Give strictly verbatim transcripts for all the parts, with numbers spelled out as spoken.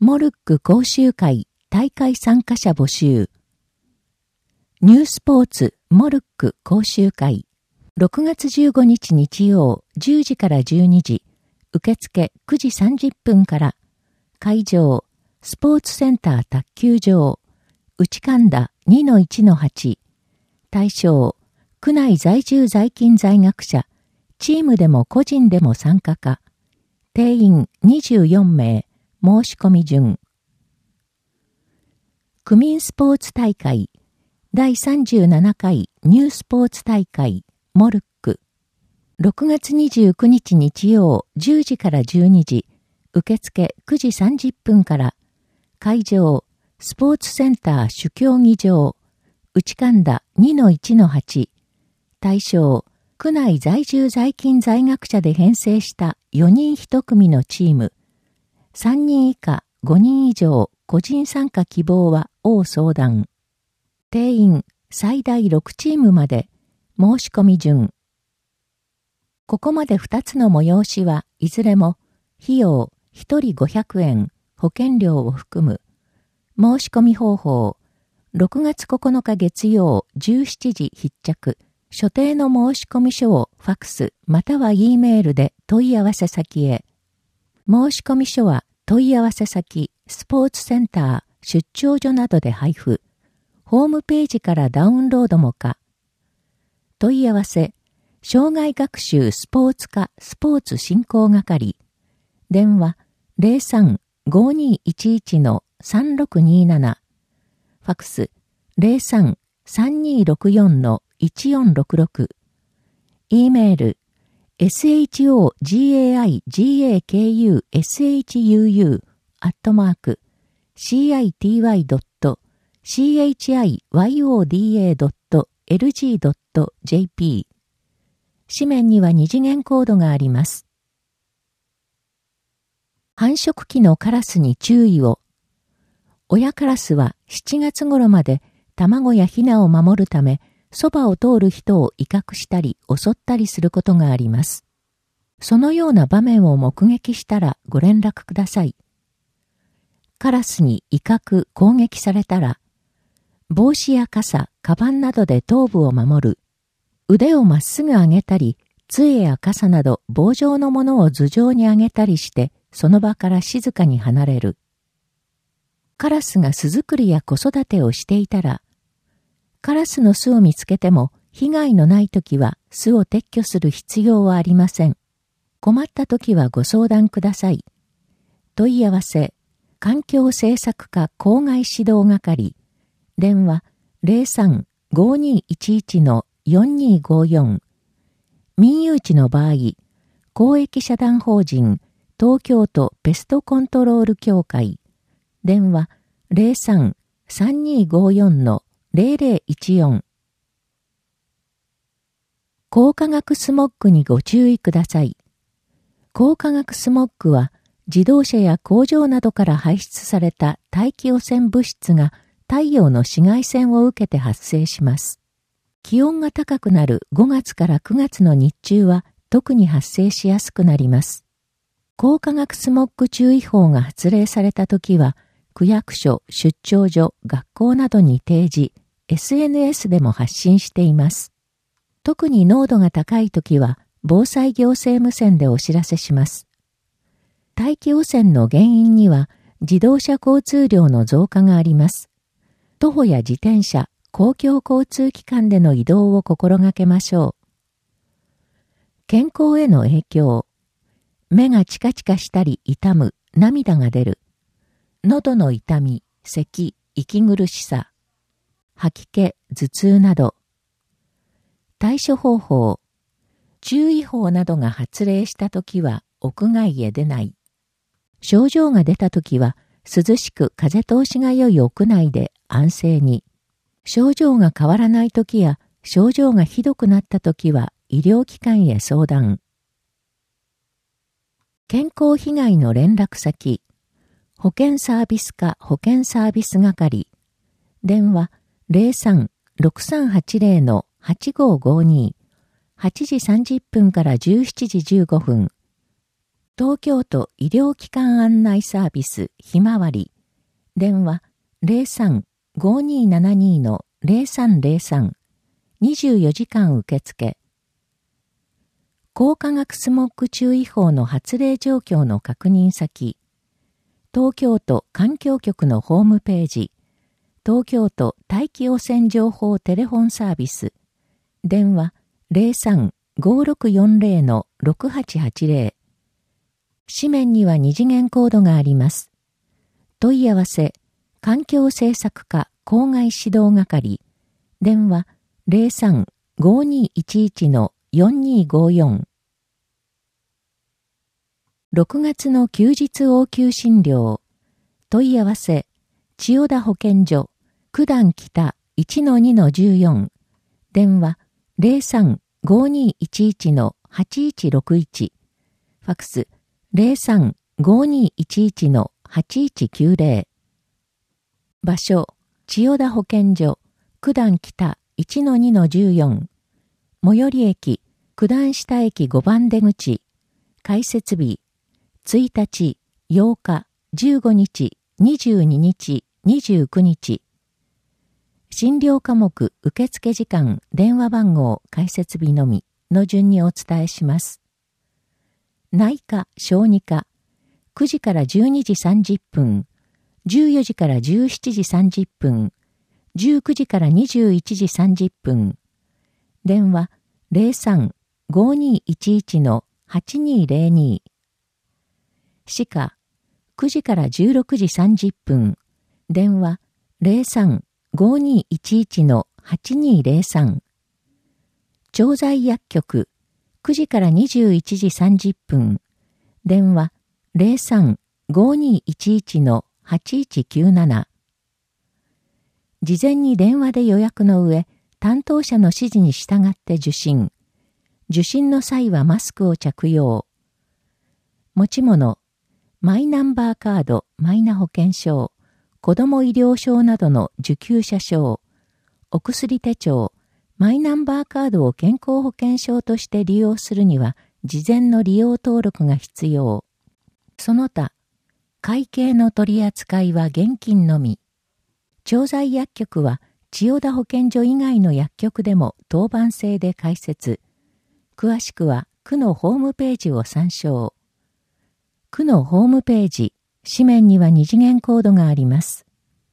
モルック講習会大会参加者募集。ニュースポーツモルック講習会。ろくがつじゅうごにち日曜じゅうじからじゅうにじ。受付くじさんじゅっぷんから。会場、スポーツセンター卓球場。内神田 にのいちのはち。対象、区内在住在勤在学者。チームでも個人でも参加可。定員にじゅうよんめい。申し込み順。区民スポーツ大会。だいさんじゅうななかいニュースポーツ大会。モルック。ろくがつにじゅうくにち日曜じゅうじからじゅうにじ。受付くじさんじゅっぷんから。会場、スポーツセンター主競技場。内神田 にのいちのはち。対象、区内在住在勤在学者で編成したよにんいち組のチーム。さんにん以下、ごにん以上、個人参加希望は応相談。定員、最大ろくチームまで、申し込み順。ここまでふたつの催しはいずれも、費用ひとりごひゃくえん、保険料を含む。申し込み方法、ろくがつここのか月曜じゅうしちじ必着。所定の申し込み書をファクスまたは E メールで問い合わせ先へ。申し込み書は問い合わせ先、スポーツセンター、出張所などで配布。ホームページからダウンロードも可。問い合わせ、障害学習スポーツ科スポーツ振興係。電話 ゼロさん ごにいちいち さんろくになな。ファクス ゼロさん さんにろくよん いちよんろくろく。E メール エスエイチオーガイガイガクエスエイチユーユー アットマーク シーアイティーワイドットシーエイチアイワイオーディーエードットエルジードットジェーピー。紙面には二次元コードがあります。繁殖期のカラスに注意を。親カラスはしちがつ頃まで卵やヒナを守るため、そばを通る人を威嚇したり襲ったりすることがあります。そのような場面を目撃したらご連絡ください。カラスに威嚇、攻撃されたら、帽子や傘、カバンなどで頭部を守る。腕をまっすぐ上げたり、杖や傘など棒状のものを頭上に上げたりして、その場から静かに離れる。カラスが巣作りや子育てをしていたら、カラスの巣を見つけても被害のないときは巣を撤去する必要はありません。困ったときはご相談ください。問い合わせ、環境政策課校外指導係、電話 ゼロさん ごにいちいち よんにごよん。民有地の場合、公益社団法人東京都ペストコントロール協会、電話 ゼロさん さんにごよん ゼロゼロいちよん。光化学スモッグにご注意ください。光化学スモッグは自動車や工場などから排出された大気汚染物質が太陽の紫外線を受けて発生します。気温が高くなるごがつからくがつの日中は特に発生しやすくなります。光化学スモッグ注意報が発令されたときは、区役所、出張所、学校などに提示、エスエヌエス でも発信しています。特に濃度が高いときは、防災行政無線でお知らせします。大気汚染の原因には、自動車交通量の増加があります。徒歩や自転車、公共交通機関での移動を心がけましょう。健康への影響。目がチカチカしたり痛む、涙が出る。喉の痛み、咳、息苦しさ。吐き気、頭痛など。対処方法。注意報などが発令したときは屋外へ出ない。症状が出たときは涼しく風通しが良い屋内で安静に。症状が変わらないときや症状がひどくなったときは医療機関へ相談。健康被害の連絡先。保健サービス課保健サービス係。電話ゼロさん ろくさんはちゼロ はちごごに。はちじさんじゅっぷんからじゅうしちじじゅうごふん。 東京都医療機関案内サービスひまわり。電話 ゼロさん ごーにーななにー のゼロさんゼロさん。にじゅうよじかん受付。高化学スモッグ注意報の発令状況の確認先。東京都環境局のホームページ。東京都大気汚染情報テレフォンサービス。電話 ゼロさん ごーろくよんゼロ のろくはちはちゼロ。紙面には二次元コードがあります。問い合わせ、環境政策課公害指導係。電話 ゼロさん ごーにーいちいち のよんにーごーよん。ろくがつの休日応急診療。問い合わせ、千代田保健所、九段北 いちのにのじゅうよん。電話ゼロさん ごーにーいちいち のはちいちろくいち。ファックスゼロさん ごーにーいちいち のはちいちきゅうゼロ。場所、千代田保健所、九段北 いちのにのじゅうよん。最寄り駅、九段下駅ごばん出口。開設日、ついたち、ようか、じゅうごにち、にじゅうににち、にじゅうくにち。診療科目受付時間、電話番号、開設日のみの順にお伝えします。内科、小児科、くじからじゅうにじさんじゅっぷん、じゅうよじからじゅうしちじさんじゅっぷん、じゅうくじからにじゅういちじさんじゅっぷん。電話ゼロさん ごーにーいちいち のはちにーゼロに。歯科、くじからじゅうろくじさんじゅっぷん。電話ゼロさん ごーにーいちいち のはちにーゼロさん。調剤薬局、くじからにじゅういちじさんじゅっぷん。電話ゼロさん ごーにーいちいち のはちいちきゅうなな。事前に電話で予約の上、担当者の指示に従って受診。受診の際はマスクを着用。持ち物、マイナンバーカード、マイナ保険証、子ども医療証などの受給者証、お薬手帳、マイナンバーカードを健康保険証として利用するには、事前の利用登録が必要。その他、会計の取り扱いは現金のみ。調剤薬局は、千代田保健所以外の薬局でも当番制で開設。詳しくは、区のホームページを参照。区のホームページ、紙面には二次元コードがあります。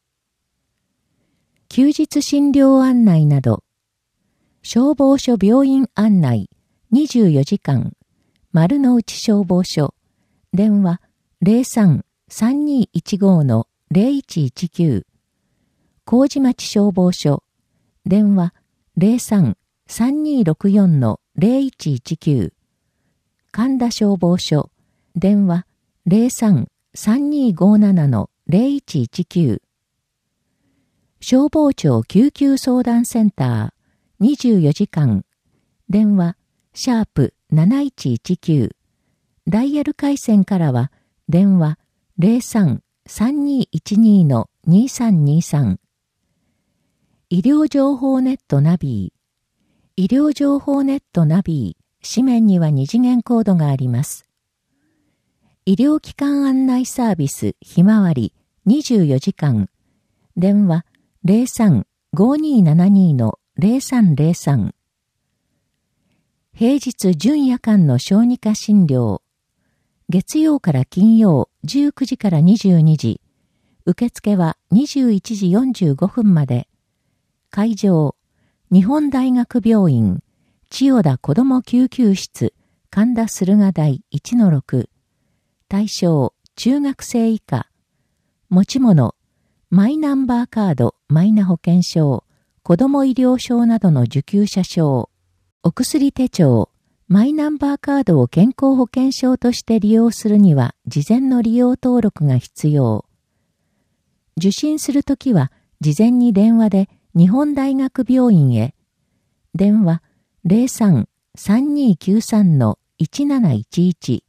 休日診療案内など、消防署病院案内にじゅうよじかん、丸の内消防署、電話ゼロさん さんにーいちご のゼロいちいちきゅう、麹町消防署、電話ゼロさん さんにーろくよん のゼロいちいちきゅう、神田消防署、電話ゼロさん さんにーごなな のゼロいちいちきゅう、消防庁救急相談センターにじゅうよじかん、電話シャープなないちいちきゅう、ダイヤル回線からは電話ゼロさん さんにーいちにー のにさんにさん。医療情報ネットナビー、医療情報ネットナビー、紙面には二次元コードがあります。医療機関案内サービスひまわりにじゅうよじかん、電話ゼロさん ごーにーななにー のゼロさんゼロさん。平日準夜間の小児科診療。月曜から金曜じゅうくじからにじゅうにじ。受付はにじゅういちじよんじゅうごふんまで。会場、日本大学病院、千代田子ども救急室、神田駿河台 いちのろく。対象、中学生以下。持ち物、マイナンバーカード、マイナ保険証、子ども医療証などの受給者証、お薬手帳、マイナンバーカードを健康保険証として利用するには事前の利用登録が必要。受診するときは事前に電話で日本大学病院へ。電話ゼロさん さんにーきゅうさん のいちなないちいち。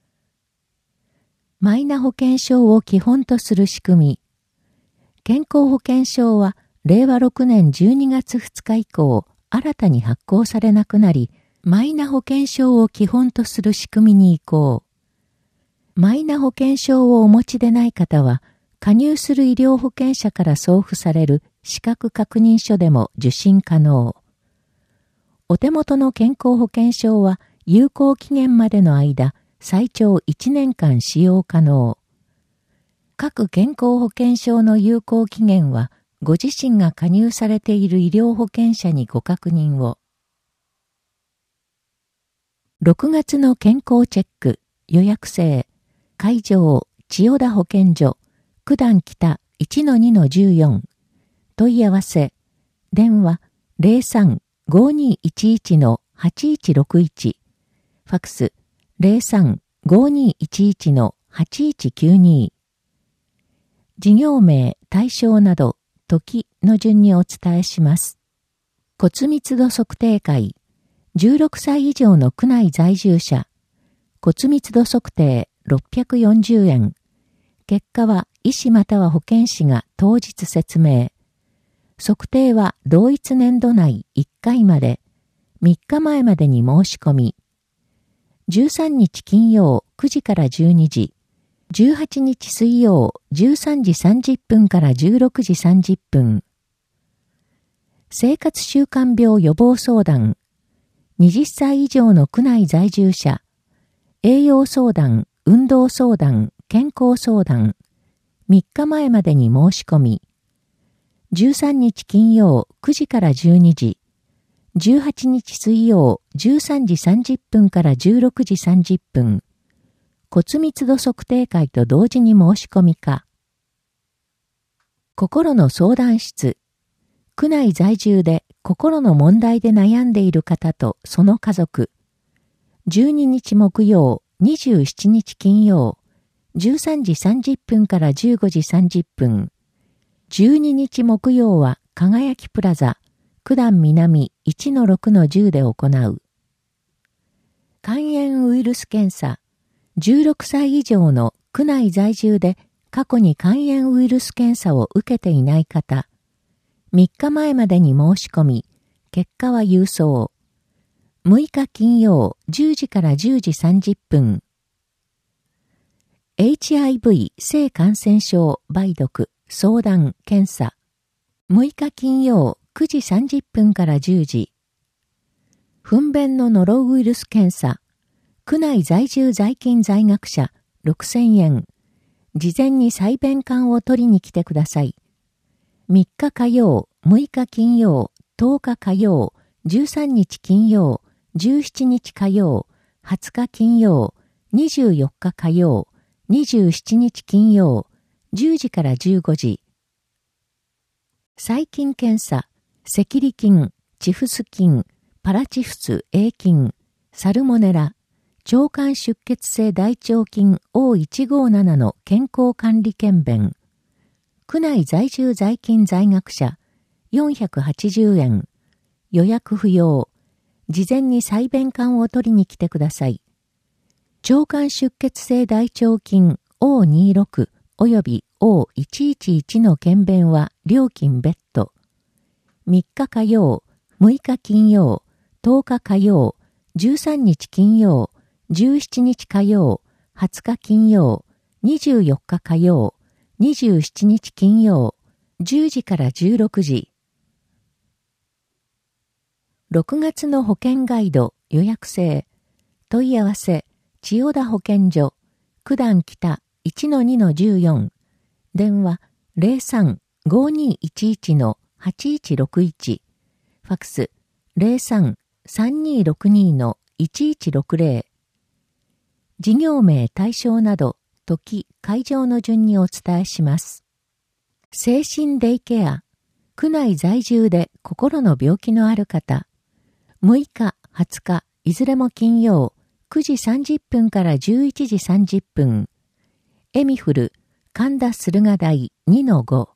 マイナ保険証を基本とする仕組み。健康保険証はれいわろくねんじゅうにがつふつか以降、新たに発行されなくなり、マイナ保険証を基本とする仕組みに移行。 マイナ保険証をお持ちでない方は、加入する医療保険者から送付される資格確認書でも受診可能。お手元の健康保険証は有効期限までの間、最長いちねんかん使用可能。各健康保険証の有効期限は、ご自身が加入されている医療保険者にご確認を。ろくがつの健康チェック、予約制、会場、千代田保健所、九段北 いちのにのじゅうよん、問い合わせ、電話 ゼロさん ごーにーいちいち のはちいちろくいち、ファクス ゼロさん ごーにーいちいち のはちいちきゅうに、事業名、対象など、時の順にお伝えします。骨密度測定会、じゅうろくさい以上の区内在住者、骨密度測定ろっぴゃくよんじゅうえん。結果は医師または保健師が当日説明。測定は同一年度内いっかいまで、みっかまえまでに申し込み。じゅうさんにち金曜くじからじゅうにじ、じゅうはちにち水曜じゅうさんじさんじゅっぷんからじゅうろくじさんじゅっぷん。生活習慣病予防相談。はたち以上の区内在住者。栄養相談、運動相談、健康相談。みっかまえまでに申し込み。じゅうさんにち金曜くじからじゅうにじ。じゅうはちにち水曜じゅうさんじさんじゅっぷんからじゅうろくじさんじゅっぷん。骨密度測定会と同時に申し込みか。心の相談室。区内在住で心の問題で悩んでいる方とその家族。じゅうににち木曜、にじゅうしちにち金曜、じゅうさんじさんじゅっぷんからじゅうごじさんじゅっぷん。じゅうににち木曜は輝きプラザ、九段南 いちのろくのじゅうで行う。肝炎ウイルス検査。じゅうろくさい以上の区内在住で過去に肝炎ウイルス検査を受けていない方、みっかまえまでに申し込み、結果は郵送。むいか金曜じゅうじからじゅうじさんじゅっぷん。エイチアイブイ 性感染症梅毒相談検査。むいか金曜くじさんじゅっぷんからじゅうじ。糞便のノロウイルス検査。区内在住在勤在学者ろくせんえん。事前に採便管を取りに来てください。みっか火曜、むいか金曜、とおか火曜、じゅうさんにち金曜、じゅうしちにち火曜、はつか金曜、にじゅうよっか火曜、にじゅうしちにち金曜、じゅうじからじゅうごじ。細菌検査、赤痢菌、チフス菌、パラチフス A 菌、サルモネラ、腸管出血性大腸菌 オーいちごーなな の健康管理検便。区内在住在勤在学者よんひゃくはちじゅうえん。予約不要。事前に採便管を取りに来てください。腸管出血性大腸菌 オーにじゅうろく および オーいちいちいち の検便は料金別途。みっか火曜、むいか金曜、とおか火曜、じゅうさんにち金曜、じゅうしちにち火曜、はつか金曜、にじゅうよっか火曜、にじゅうしちにち金曜、じゅうじからじゅうろくじ。ろくがつの保険ガイド予約制。問い合わせ、千代田保健所、九段北 いちのにのじゅうよん。電話 ゼロさん ごーにーいちいち のはちいちろくいち。ファクス ゼロさん さんにーろくにー のいちいちろくぜろ。事業名対象など、時、会場の順にお伝えします。精神デイケア。区内在住で心の病気のある方。むいか、はつか、いずれも金曜、くじさんじゅっぷんからじゅういちじさんじゅっぷん。エミフル、神田駿河台 にのご。